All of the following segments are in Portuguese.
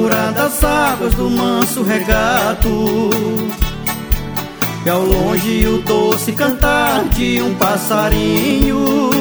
lembrar das águas do manso regato, e ao longe o doce cantar de um passarinho.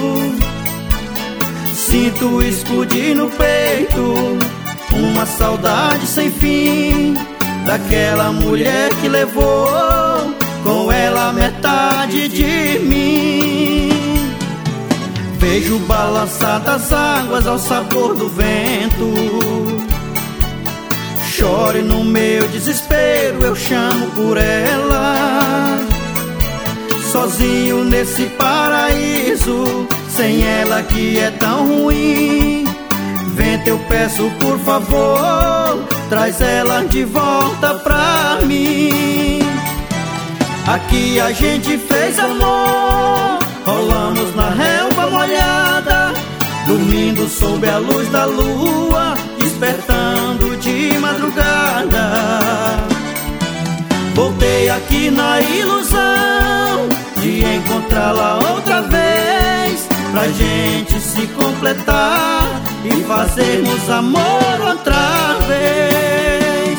Sinto explodir no peito uma saudade sem fim daquela mulher que levou com ela metade de mim. Vejo balançar das águas ao sabor do vento, chore no meu desespero, eu chamo por ela. Sozinho nesse paraíso, sem ela que é tão ruim. Vento, eu peço por favor, traz ela de volta pra mim. Aqui a gente fez amor, rolamos na relva molhada, dormindo sob a luz da lua, despertando de madrugada. Voltei aqui na ilusão de encontrá-la outra vez, pra gente se completar e fazermos amor outra vez.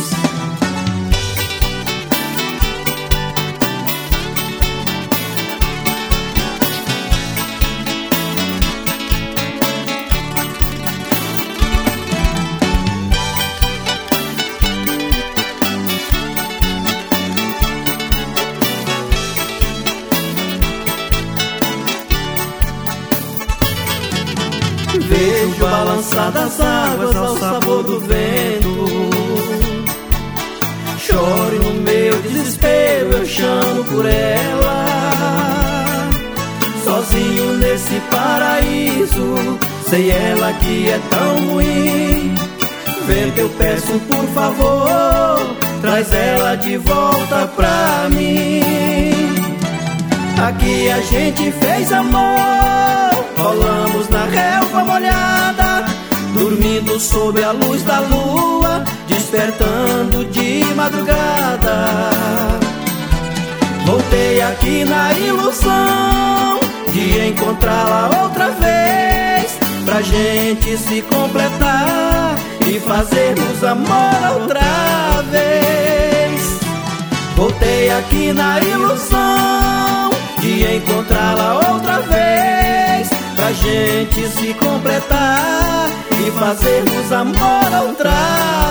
Vejo balançar das águas ao sabor do vento, choro no meu desespero, eu chamo por ela. Sozinho nesse paraíso, sei ela que é tão ruim. Vento, eu peço por favor, traz ela de volta pra mim. Aqui a gente fez amor, rolamos na relva molhada, dormindo sob a luz da lua, despertando de madrugada. Voltei aqui na ilusão de encontrá-la outra vez, pra gente se completar e fazermos amor outra vez. Voltei aqui na ilusão de encontrá-la outra vez, pra gente se completar e fazermos amor outra vez.